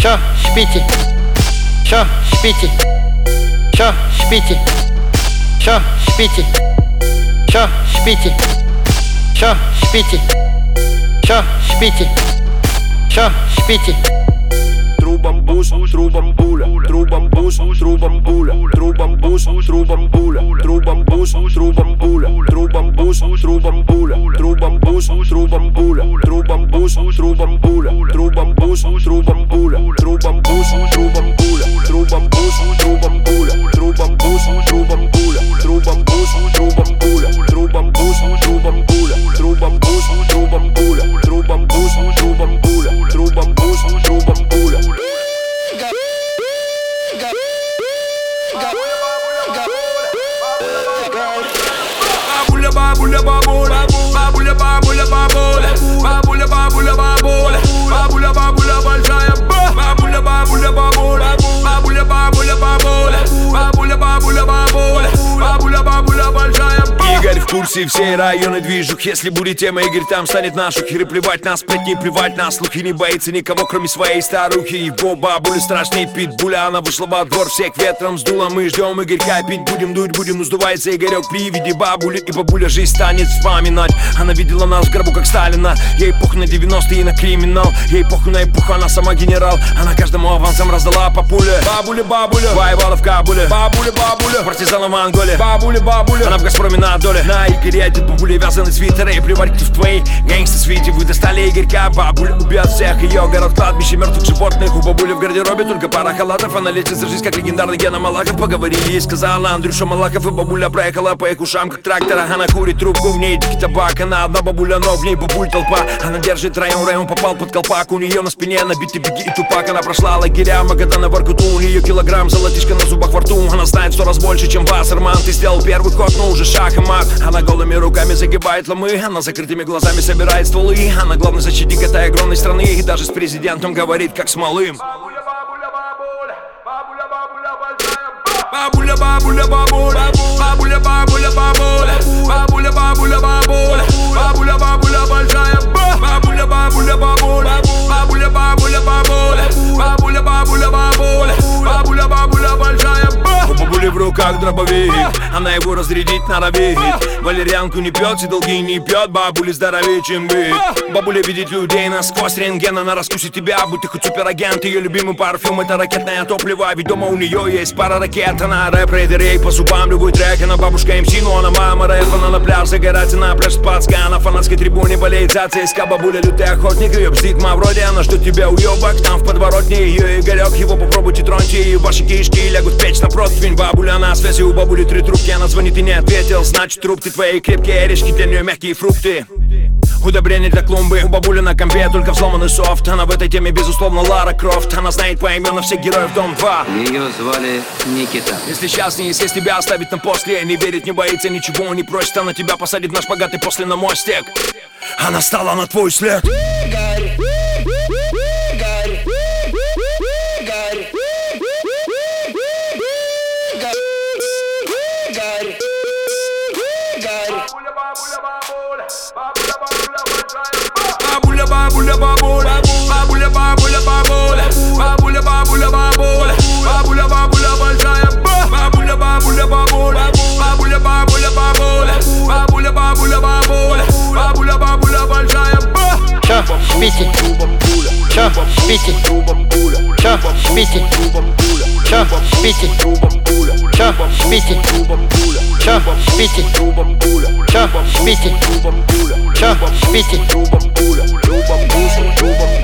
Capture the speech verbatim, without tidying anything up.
Чё шпите? Чё шпите? Чё шпите? Чё шпите? Чё шпите? Чё шпите? Чё шпите? Чё шпите? Трубамбуш, трубамбуля, трубамбуш, трубамбуля, трубамбуш, трубамбуля, трубамбуш, трубамбуля, трубамбуш, трубамбуля, трубамбуш, трубамбуля, трубамбуш, трубамбуля, трубамбуш, трубамбуля, трубамбуш, трубамбуля, трубамбуш, трубамбуля, трубамбуш, трубамбуля, трубамбуш, трубамбуля, трубамбуш, трубамбуля, трубамбуш, трубамбуля, трубамбуш, трубамбуля, трубамбуш, трубамбуля. Babuля, бабуля, бабуля, бабуля, бабуля, бабуля, бабуля, бабуля, бабуля, бабуля, большая ба, бабуля, бабуля, бабуля, бабуля, бабуля, бабуля, бабуля, бабуля, бабуля, бабуля, бабуля, большая ба. Игорь в курсе всей районы движух. Если будет тема, Игорь там станет нашу. Херы плевать на сплетни, плевать на слухи. Не боится никого, кроме своей старухи. Его бабуля страшней питбуля. Она вышла во двор, всех ветром сдула. Мы ждем Игорька, пить будем, дуть будем. Но сдувается Игорек при виде бабули. И бабуля жизнь станет вспоминать. Она видела нас в гробу, как Сталина. Ей похуй на девяностые и на криминал. Ей похуй на эпоху, она сама генерал. Она каждому авансом раздала по пуле. Бабуля, бабуля, воевала в Кабуле. Бабуля, бабуля, партизана в Анголе. Бабуля, бабуля, она в Газпроме на доле. На Игоре одет бабуля вязаный свитер. И плевать в твоей гангста свите. Вы достали Игорька, бабуля убьет всех. Ее город кладбище мертвых животных. У бабули в гардеробе только пара халатов. Она лечит за жизнь, как легендарный Гена Малахов. Поговорили, ей сказала Андрюша Малахов. И бабуля проехала по их ушам, как трактора. Она курит трубку, в ней дикий табак. Она одна бабуля, но в ней бабуль толпа. Она держит район, район попал под колпак. У нее на спине набитый беги и тупак. Она прошла лагеря, Магадана, Воркуту. У нее килограмм золотишка на зубах во рту. Она знает сто раз больше, чем Вассерман. Ты сделал первый ход, но уже шах и мат. Она голыми руками загибает ломы. Она закрытыми глазами собирает стволы. Она главный защитник этой огромной страны. И даже с президентом говорит, как с малым. Бабуля, бабуля, бабуля, бабуля, бабуля, большая ба. Бабуля, бабуля, бабуля, бабуля, бабуля, бабуля, бабуля, бабуля, бабуля, бабуля, бабуля, большая ба. Бабуля, бабуля, бабуля, бабуля, бабуля, бабуля, бабуля, бабуля, бабуля, бабуля, бабуля, большая ба. У бабули в руках дробовик, она его разрядить норовит. Валерьянку не пьет, и долги не пьет. Бабуля здоровее, чем быть. Бабуля видит людей насквозь рентген. Она раскусит тебя, будь ты хоть суперагент. Ее любимый парфюм — это ракетное топливо. Ведь дома у нее есть пара ракет. Она рэп-рейдер, ей по зубам любой трек. Она бабушка эм си, но она мама рэп. Она на пляж загорать, на пляж спадская. На фанатской трибуне болеет за ЦСКА. Бабуля лютый охотник, ее бздит вроде. Она ждет тебя уебок, там в подворотне. Ее Игорек, его попробуйте троньте. И ваши кишки лягут в печь на противень. Бабуля на связи, у бабули три трубки. Она звонит и не ответил, значит трубки твои крепкие орешки, для нее мягкие фрукты. Удобрение для клумбы. У бабули на компе только взломанный софт. Она в этой теме безусловно Лара Крофт. Она знает поименно всех героев Дом два. Ее звали Никита. Если сейчас не съесть тебя, оставить на после. Не верит, не боится, ничего не просит. Она тебя посадит на шпагат и после на мостик. Она стала на твой след. Игорь, Игорь, Игорь, Игорь, Игорь. Бабуля, бабуля, бабуля, бабуля, бабуля, бабуля, бабуля, бабуля, бабуля, бабуля, бабуля, большая ба. Бабуля, бабуля, бабуля, бабуля, бабуля, бабуля, бабуля, бабуля, бабуля, бабуля, бабуля, большая ба. Чё шпите? Чё шпите? Чё шпите? Чё шпите? Чё шпите? Чё шпите? Чё шпите? Чё шпите?